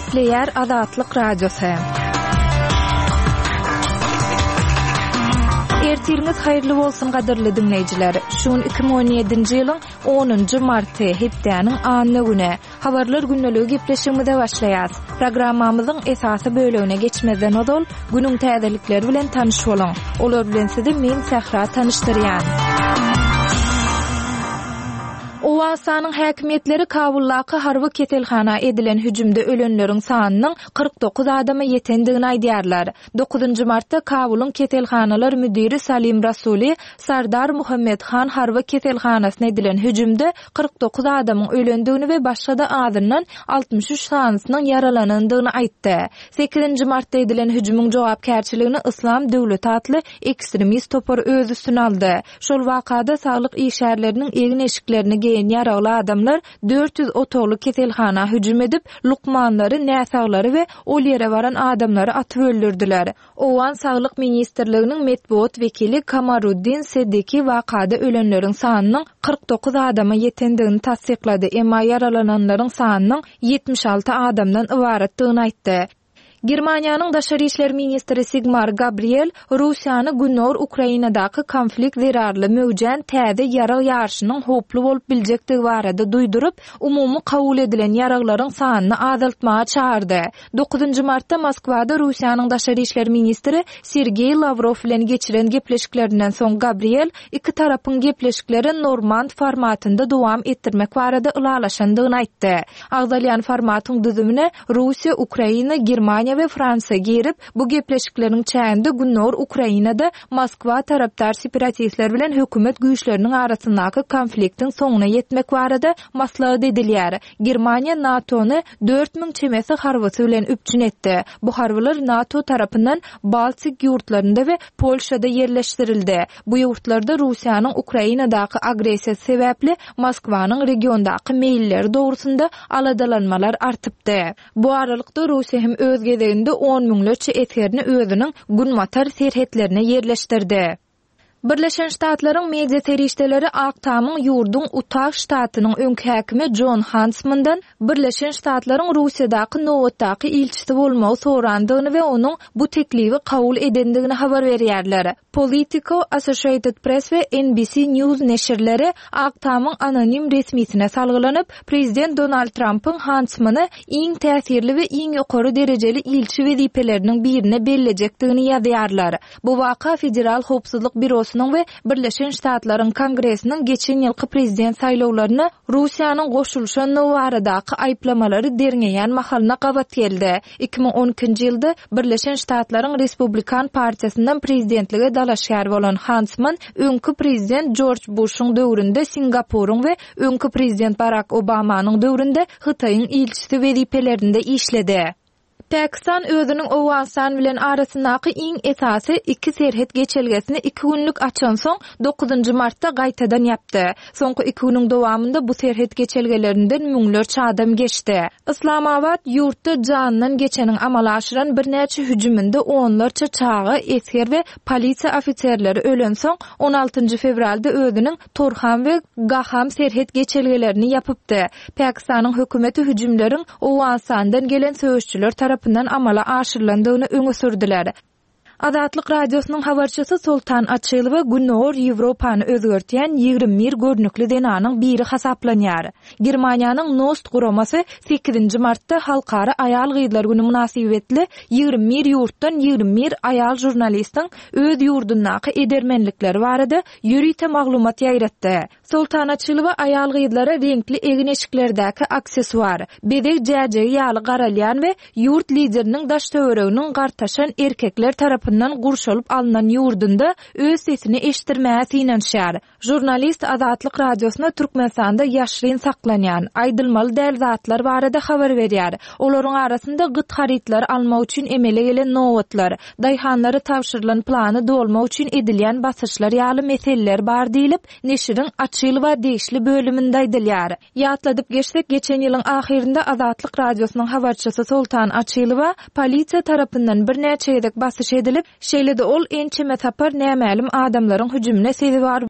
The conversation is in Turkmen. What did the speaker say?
Gepleýär Azatlyk Radiosu. Ertiriniz hayırlı bolsun gadyrly dinleýijiler. Şuň 2017-nji ýylyň 10-njy marty hepdeniň anyny güne habarlar günneligi gepleşigimize başlaýar. Programmamyzyň esasy bölegine geçmeden odol günüň täzelikleri bilen tanyş boluň. Olar bilen sizi men Sahra tanışdyrýan. Owasanyň häkimetleri Kabullaky harby ketelhana edilen hüjümde ölenleriň sanynyň 49 adama ýetendigini aýdýarlar. 9-njy martda Kabulyň ketelhanalar müdiri Salim Rasuli Sardar Muhammed Khan harby ketelhanasyna edilen hüjümde 49 adamyň ölendigini we başga-da azyndan 63 sanynyň yaralanandygyny aýtdy. 8-nji martda edilen hüjümüň jogapkärçiligini Islam Döwleti atly ekstremist topar öz üstüne aldy. Şol wakada saglyk işgärleriniň egin eşiklerini yaralı adamlar 400 otogly ketelhana hüjüm edip lukmanlary, näsaglary we ol ýere baran adamlary atyp öldürdiler. Owan saglyk ministrliginiň medbuat wekili Kamaruddin Sedeki wakada ölenleriň sanynyň 49 adama ýetendigini tasdiklady. Emma yaralananlaryň sanynyň 76 adamdan ibaratdygyny aýtdy. Germaniýanyň daşary işler ministri Sigmar Gabriel Russiýany Günor Ukrainadaky konflikt zerarly möwjen täze ýarag ýarşynyň hoply bolup biljekdigi barada duýdurup, umumy kabul edilen ýaraglaryň sanyny azaltmaga çağırdy. 9-njy martda Moskwada Russiýanyň daşary işler ministri Sergey Lavrov bilen geçiren gepleşiklerinden soň Gabriel iki tarapyň gepleşikleri Normand formatynda dowam etdirmek barada ulalaşandygyny aýtdy. Agdalýan formatyň düzümine Russiýa, Ukraina, Germaniýa we Fransa girip bu gepleşikleriniň çäğinde Günor Ukrainada Moskwa tarapdar separatistler bilen hökümet güýçleriniň arasyndaky konfliktiň soňuna ýetmek barada maslahat edilýär. Germaniýa NATO'ny 4000 çemesi harbysy bilen üpçün etdi. Bu harbylar NATO tarapyndan Baltik ýurtlarynda we Polşada ýerleşdirildi. Bu ýurtlarda Russiýanyň Ukrainadaky agresiýasy sebäpli Moskwanyň regiondaky meýilleri dogrusunda aladalanmalar artypdy. Bu aralykda Russiýa hem öz gezeginde 10 miňlerçe eterini özüniň günmatar serhetlerine yerleşdirdi. Birleşen Ştatlaryň media terişdeleri Aktamyň ýurdun Utah ştatynyň öňki häkimi John Huntsman'dan Birleşen Ştatlaryň Russiýadaky nowatdaky ilçisi bolmagy sorandygyny we onuň bu teklibi kabul edendigini habar berýärler. Politico, Associated Press ve NBC News neşirleri Aktamyň anonim resmisine salgylanyp, Prezident Donald Trump'ın Huntsman'ı iň täsirli we iň ýokary derejeli ilçi wezipeleriniň birine bellejakdygyny ýazýarlar. Bu waka Federal Howpsuzlyk Bürosynyň we Birleşen Ştatlaryň Kongresiniň geçen ýylky prezident saýlawlaryna Russiýanyň goşulşy nowaradaky aýplamalary derňeýän mahalyna gabat geldi. 2012-nji ýylda Birleşen Ştatlaryň Respublikan partiýasyndan prezidentlige dalaşýar bolan Huntsman, öňkü prezident George Bush'un döwründe Singaporyň we öňkü prezident Barack Obamanyň döwründe Hytaýyň ilçisi wezipelerinde işledi. Pakistan özüniň Owastan bilen arasyndaky iň esasy iki serhet geçelgesini 2 günlük açan soň 9-njy martda gaýtadan ýapdy. Soňky 2 güniň dowamında bu serhet geçelgelerinden müňlerçe adam geçdi. Islamabad ýurtda janynyň geçeniň amala aşyran birnäçe hüjüminde onlarça çağı, esker we polisiýa ofitserleri ölen soň 16-njy fevralda özüniň Torham we Gaham serhet geçelgelerini ýapypdy. Pakistanyň hökümeti hüjümleriň Owastandan gelen söýüşçüler tarapyndan amala aşyrylandygyny öňe sürdiler. Azatlyk Radiosynyň habarçysy Sultan Açylywa Günor Ýewropany özgertýän 21 görnükli denanyň biri hasaplanýar. Germaniýanyň Nost guramasy 8-nji martda Halkara Aýal Gyýdlar güni münasibetli 21 ýurtdan 21 aýal jurnalistiň öz ýurdundaky edermenlikleri barada ýürüýte maglumat ýaýratdy. Sultan Açylywa aýal gyýdlara reňkli egin eşiklerdäki aksesuar, bedek jäjegi ýaly garalýan we ýurt lideriniň daş töwereginiň gartaşan erkekler tarapyndan gurşalyp alynan ýurdunda öz sesini eşitdirmäge synanşýar. Jurnalist Azatlyk Radiosyna Türkmenistanda ýaşryn saklanýan aýdylmaly däl zatlar barada habar berýär. Olaryň arasynda gyt haritlar almak üçin emele gelen nowatlar, daýhanlary tapşyrylan plany dolmak üçin edilýän basyşlar ýaly meseleler bar diýilip, neşiriň Açylywa deýişli bölüminde aýdylýar. Ýatladyp geçsek, geçen ýylyň ahirinde Azatlyk Radiosynyň habarçysy Sultan Açylywa polisiýa tarapyndan birnäçe ýedek basyş edilip, şeýle-de ol ençeme tapar nämälim adamlaryň hüjümine sebäp